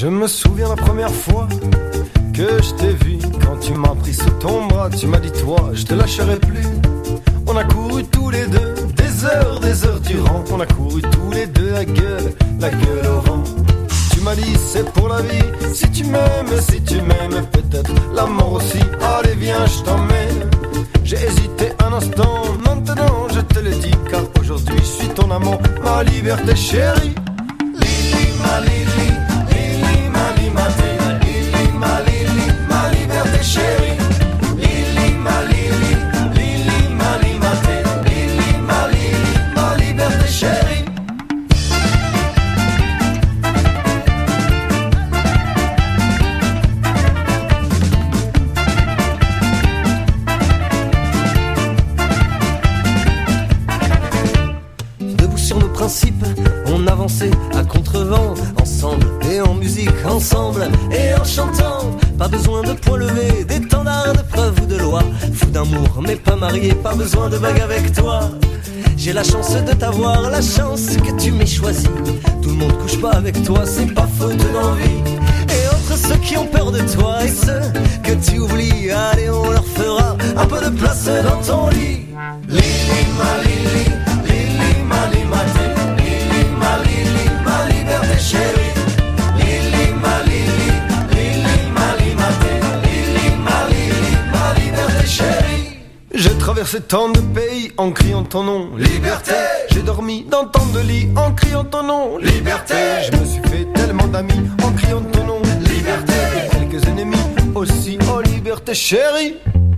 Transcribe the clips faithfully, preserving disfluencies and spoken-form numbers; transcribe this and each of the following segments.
me souviens la première fois que je t'ai vu, quand tu m'as pris sous ton bras, tu m'as dit toi, je te lâcherai plus. On a couru tous les deux, des heures, des heures durant. On a couru tous les deux la gueule, la gueule au vent. Tu m'as dit c'est pour la vie, si tu m'aimes, si tu m'aimes, peut-être la mort aussi. Allez viens, je t'emmène. J'ai hésité un instant, maintenant je te le dis, car aujourd'hui je suis ton amant, ma liberté chérie. Lili, ma Lili, Lili, ma Limaté, Lili, ma Lili, ma liberté chérie. Lili, ma Lili, Lili, ma Limaté, Lili, ma Lili, ma liberté chérie. On avançait à contre-vent, ensemble et en musique, ensemble et en chantant. Pas besoin de points levés, d'étendards, de preuves ou de loi. Fou d'amour mais pas marié, pas besoin de bague avec toi. J'ai la chance de t'avoir, la chance que tu m'aies choisi. Tout le monde couche pas avec toi, c'est pas faute d'envie. Et entre ceux qui ont peur de toi et ceux que tu oublies, allez on leur fera un peu de place dans ton lit. Lili, ma Lili, Lili, ma Limaté, chérie, Lili, ma Lili, Lili, ma Limaté, Lili, ma Lili, ma liberté chérie. J'ai traversé tant de pays en criant ton nom, liberté. J'ai dormi dans tant de lits en criant ton nom, liberté. Je me suis fait tellement d'amis en criant ton nom, liberté. Et quelques ennemis aussi, oh liberté chérie.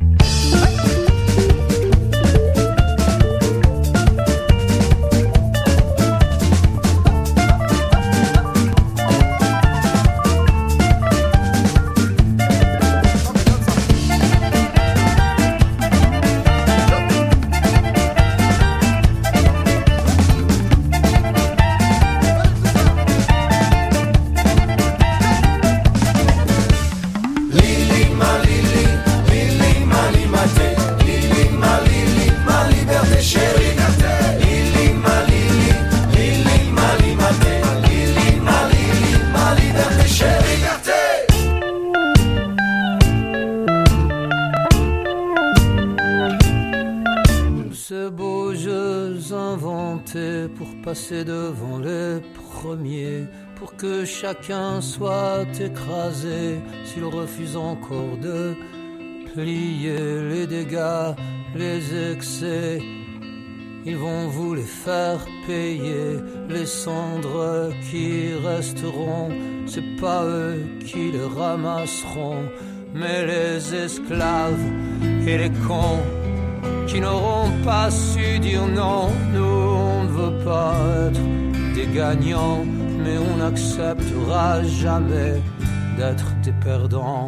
Passer devant les premiers pour que chacun soit écrasé s'il refuse encore de plier les dégâts, les excès. Ils vont vous les faire payer, les cendres qui resteront, c'est pas eux qui les ramasseront, mais les esclaves et les cons qui n'auront pas su dire non. Nous on ne veut pas être des gagnants, mais on n'acceptera jamais d'être des perdants.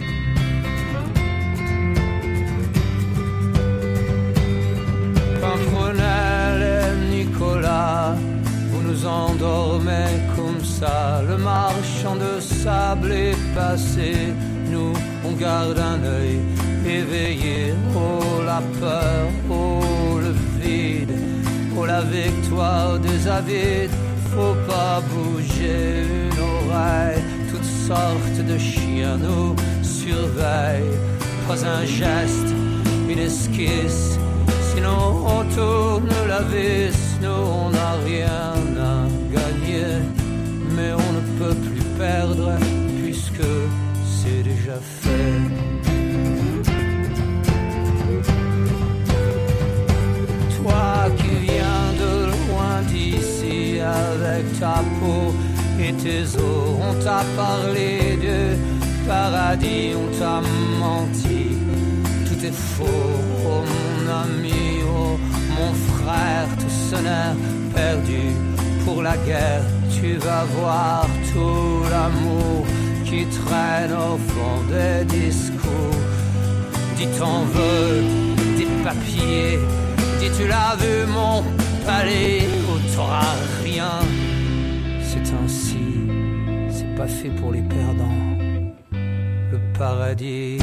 Pimprenel et Nicolas, vous nous endormez comme ça. Le marchand de sable est passé, nous on garde un œil éveillé. Oh la peur, oh le vide, oh la victoire des avides. Faut pas bouger une oreille, toutes sortes de chiens nous surveillent. Pas un geste, une esquisse, sinon on tourne la vis. Nous on n'a rien à gagner, mais on ne peut plus perdre puisque c'est déjà fait. Toi qui viens de loin d'ici avec ta peau et tes os, on t'a parlé de paradis, on t'a menti. Tout est faux, oh mon ami, oh mon frère, tout ce n'est perdu pour la guerre. Tu vas voir tout l'amour qui traîne au fond des discours. Dis t'en veux des papiers, dis tu l'as vu mon palais, où t'auras rien. C'est ainsi, c'est pas fait pour les perdants, le paradis.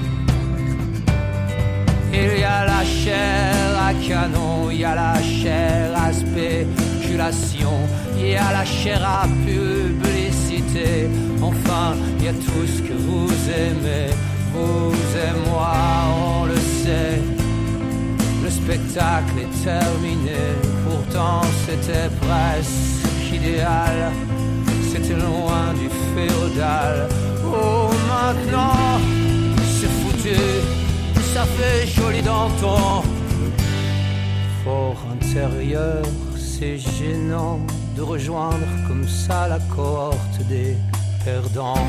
Il y a la chair à canon, il y a la chair à spéculation, il y a la chair à publicité. Enfin, il y a tout ce que vous aimez, vous et moi, on le sait. Le spectacle est terminé, pourtant c'était presque idéal. C'était loin du féodal. Oh, maintenant, c'est foutu, ça fait joli dans ton fort intérieur. C'est gênant de rejoindre comme ça la cohorte des perdants.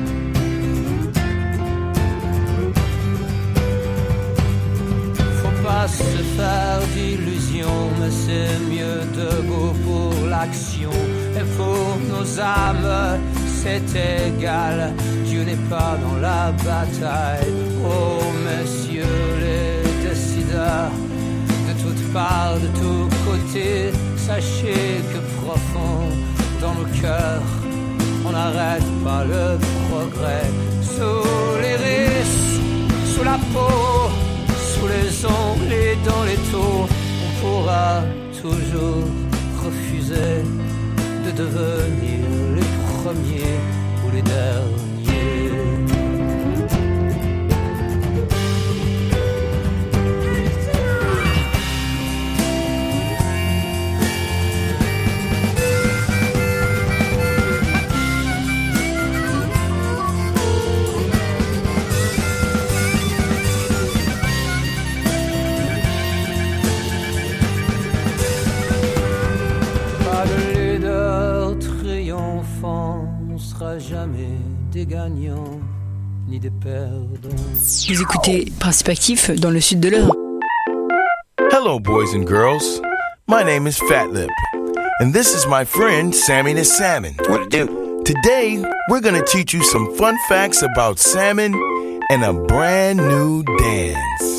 Faut pas se faire d'illusions, mais c'est mieux debout pour l'action. Et pour nos âmes, c'est égal, Dieu n'est pas dans la bataille. Oh, messieurs les décideurs, de toutes parts, de tous côtés, sachez que profond dans nos cœurs, on n'arrête pas le progrès. Sous les risques, sous la peau, sous les ongles et dans les taux, on pourra toujours refuser de devenir les premiers ou les derniers. Jamais des gagnants ni des perdants. Vous écoutez Principe Actif dans le sud de l'Eure. Hello boys and girls, my name is Fatlip, and this is my friend Sammy the Salmon. What to do? Today, we're gonna teach you some fun facts about salmon and a brand new dance.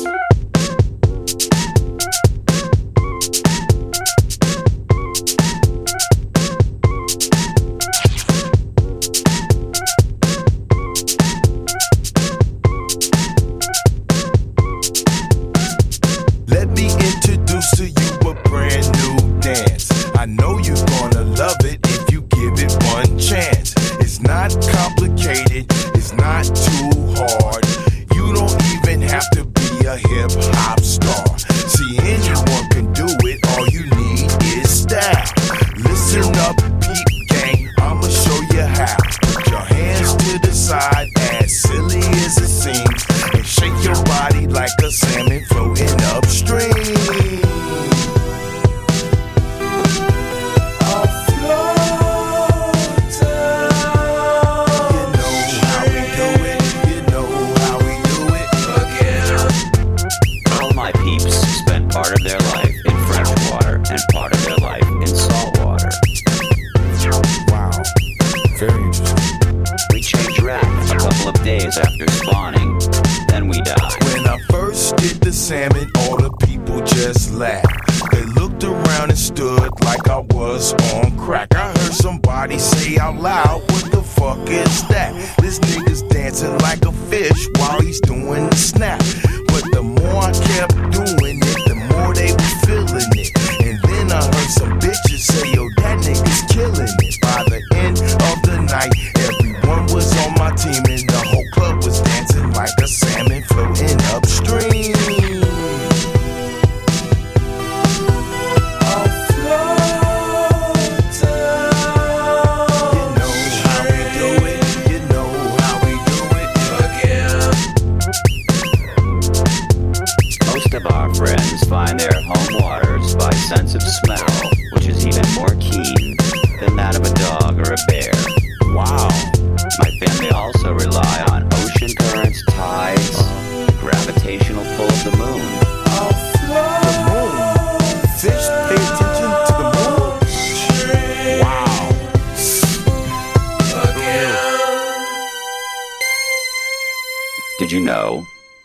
Did you know?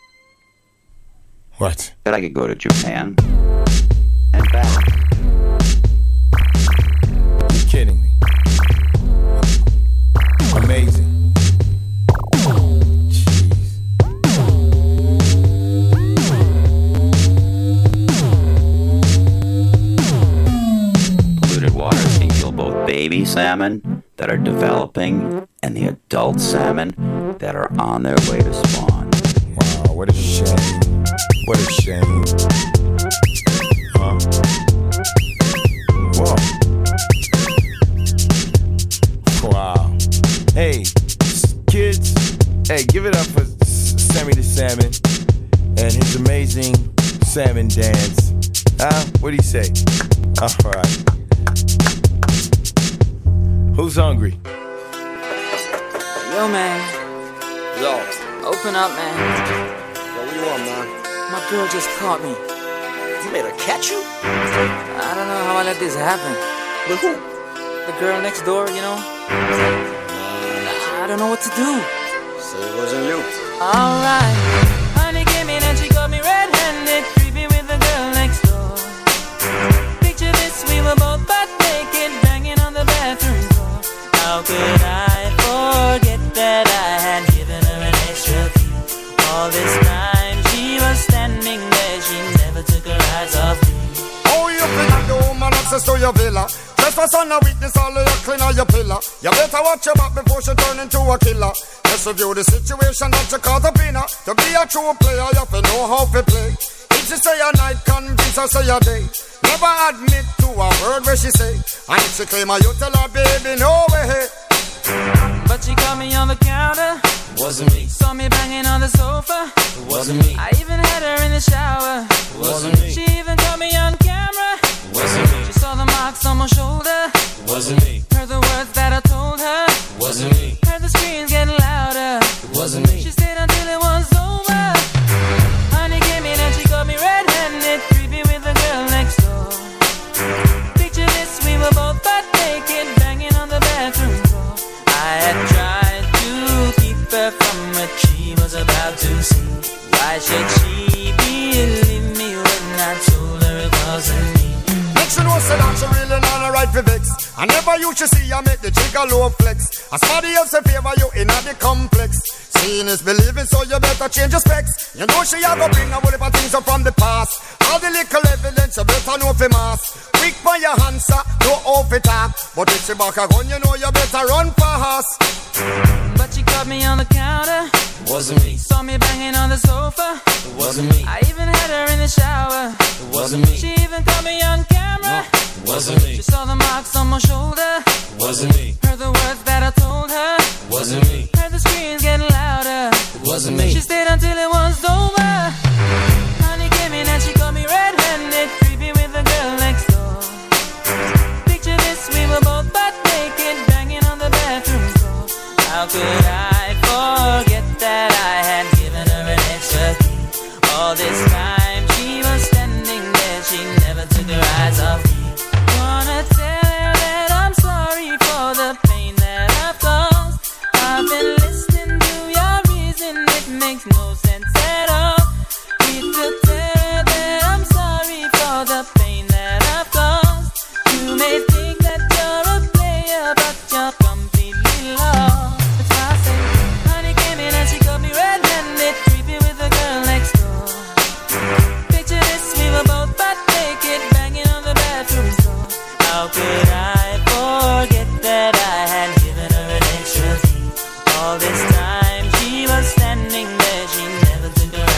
What? That I could go to Japan and back. You're kidding me. Amazing. Jeez. Polluted water can kill both baby salmon that are developing and the adult salmon that are on their way to spawn. Wow, what a shame. What a shame. Huh? Whoa. Wow. Hey, kids, hey, give it up for Sammy the Salmon and his amazing salmon dance. Huh? What do you say? All right. Who's hungry? Yo, man. Yo. Open up, man. Yo, what you want, man? My girl just caught me. You made her catch you? I don't know how I let this happen. With who? The girl next door, you know? I don't know what to do. So it wasn't you. Alright. Honey came in and she got me red-handed, creepy with the girl next door. Picture this, we were both butt naked, banging on the bathroom door. How could I forget that I had given her an extra key? All this time she was standing there, she never took her eyes off me. Oh, you think the woman access to your villa? Just for son of witness, all of your clean on your pillar. You better watch your back before she turn into a killer. Just review the situation that you call the winner. To be a true player, you have to know how to play. If she say a night, convince her say a day. Never admit to a word where she say. And if she claim her, you tell her, baby, no way. But she caught me on the counter. Wasn't me. Saw me banging on the sofa. It wasn't me. I even had her in the shower. It wasn't me. She even caught me on camera. It wasn't me. She saw the marks on my shoulder. It wasn't me. Heard the words that I told her. It wasn't me. Heard the screams getting louder. It wasn't me. She stayed until it was over. Honey came in and she got me red-handed, creepy with the girl next door. Picture this, we were both butt naked, banging on the bathroom door. I had tried to keep her from what she was about to see. Why should she believe me when I told her it wasn't me? Make sure no say that she really not a right for vex. I never used to see you make the jigger low flex. As somebody else in favor you in the complex. Seeing is believing, so you better change your specs. You know she a go bring a whole heap of things up from the past. All the little evidence you better know for mass. Quick for your answer, no off it talk. But if she back a gun, you know you better run fast. But she caught me on the counter. It wasn't me. Saw me banging on the sofa. It wasn't me. I even had her in the shower. It wasn't me. She even caught me on camera. It wasn't me. She saw the marks on my shoulder. It wasn't me. Heard the words that I told her. It wasn't me. Heard the screams getting louder. It wasn't me. She stayed until it was over. Honey came in and she got me red-handed, creepy with the girl next door. Picture this, we were both butt naked, banging on the bathroom door. How could I forget that I had given her an extra key? All this time she was standing there, she never took her eyes off me. Wanna tell her that I'm sorry for the pain that I've caused. I've been listening to your reason, it makes no sense at all. Need to tell her that I'm sorry for the pain that I've caused. You may think that you're a player, but you're completely lost. That's why I say, honey came in and she got me red-handed, creepy with the girl next door. Picture this, we were both butt naked, banging on the bathroom door. How could I forget that I had given her an extra key? All this time she was standing there, she never took her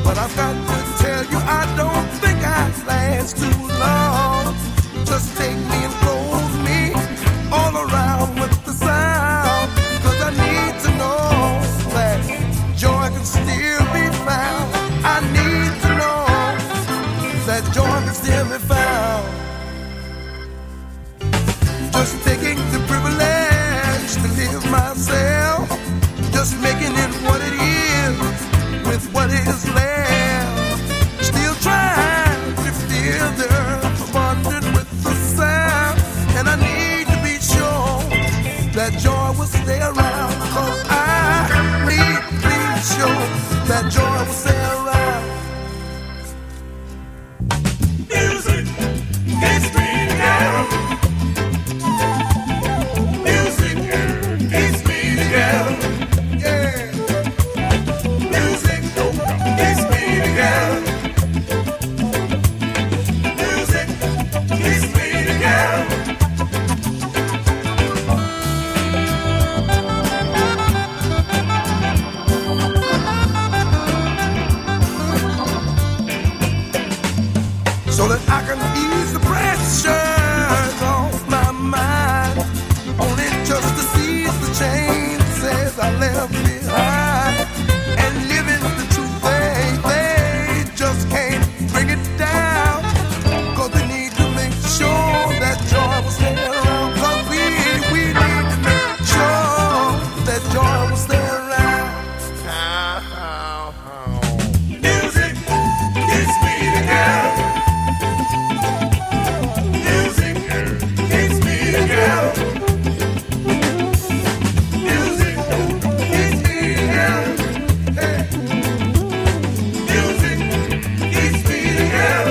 But I've got to tell you, I don't think I last too long. Just take me and close me all around with the sound. Cause I need to know that joy can still be found. I need to know that joy can still be found. Just taking the privilege to live myself, just making it what it is with what is left. Still trying to feel the earth abundant with the sound. And I need to be sure that joy will stay around. Cause I need to be sure that joy will stay around. Music gets me together. Music gets me together. Yeah. Music gets me together. Music gets me together. So that I can ease the pressures off my mind. Only just to seize the chains I left behind. And living the truth they, they just can't bring it down. Cause they need to make sure that joy will stay around. Cause we, we need to make sure that joy will stay around. Music gets me together. Gets me together. Music gets me together. Hey. Music gets me together.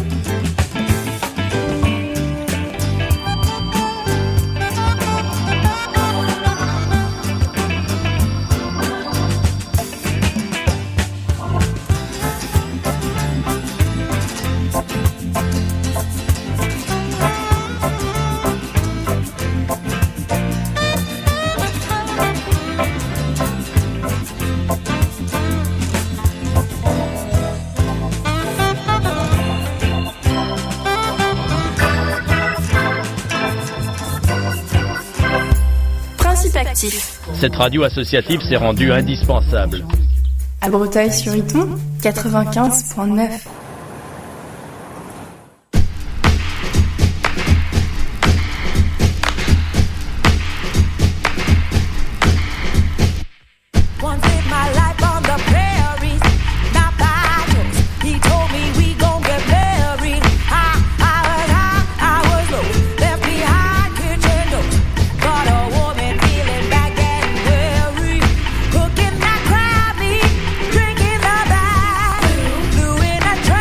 Principe actif. Cette radio associative s'est rendue indispensable. À Breteuil-sur-Iton, quatre-vingt-quinze point neuf. Once in my life on the prairies, not battles. He told me we gon' get married. I, I was high, I was low, left behind kitchen doors. Got a woman feeling back and weary, cooking that crab meat, drinking the bath, flew in a train.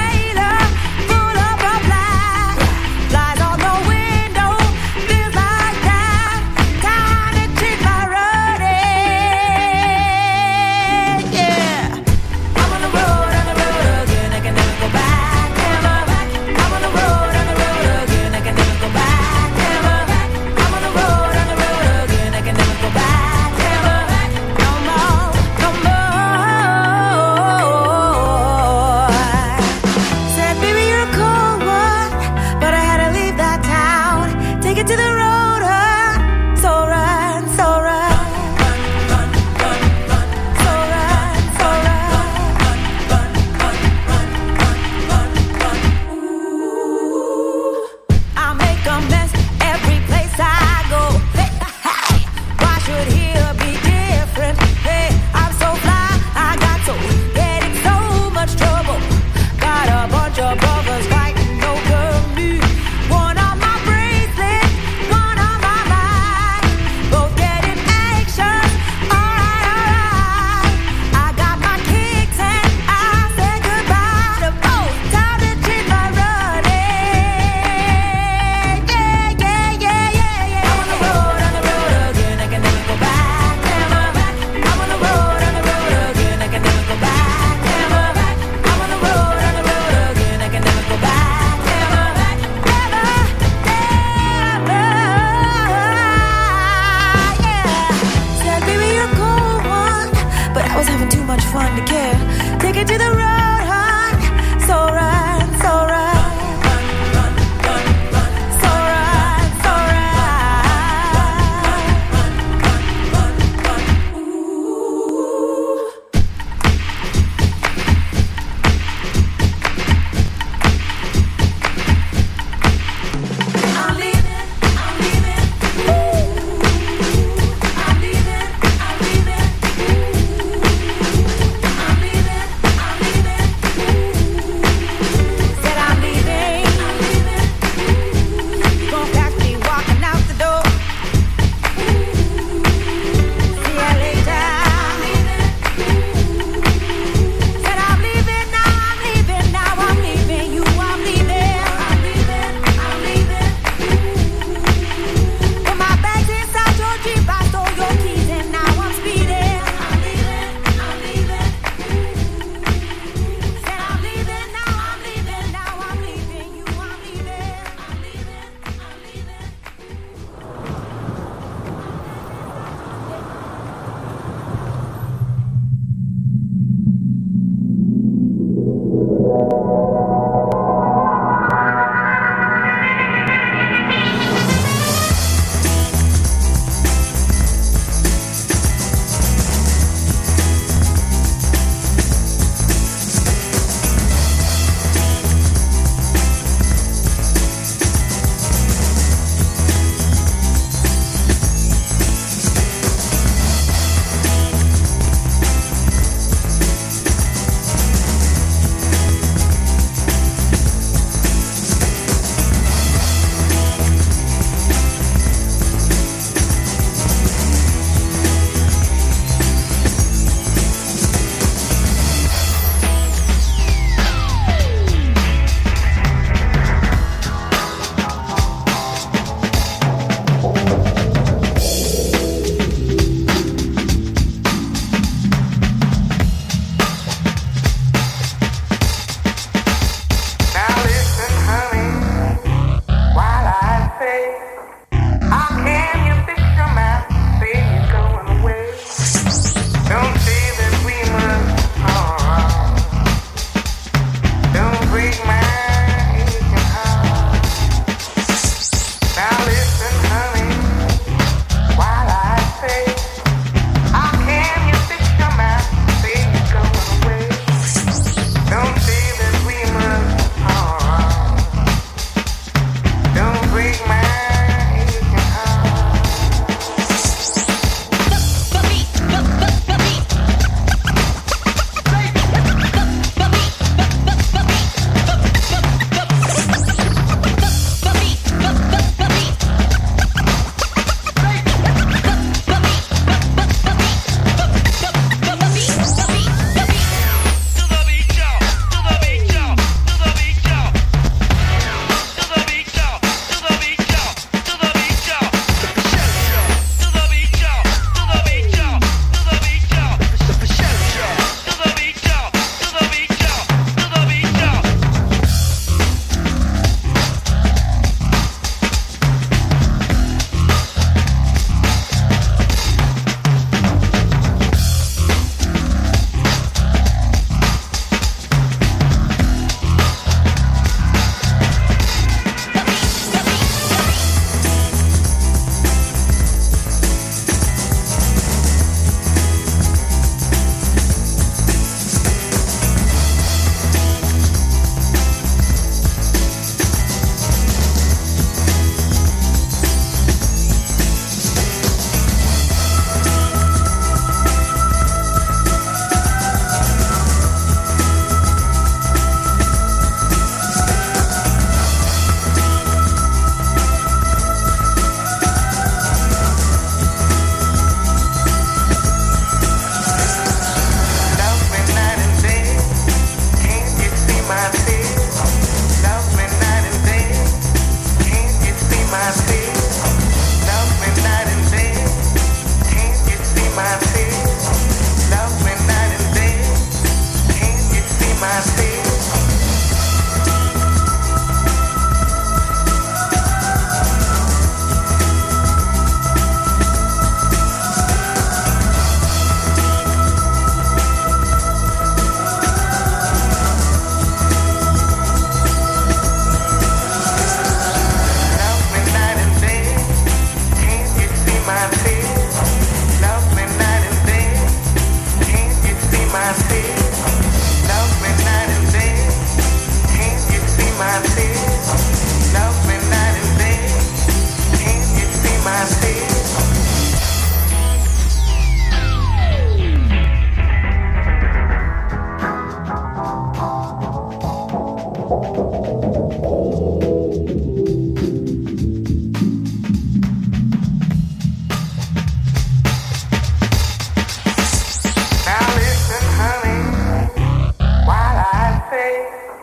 day.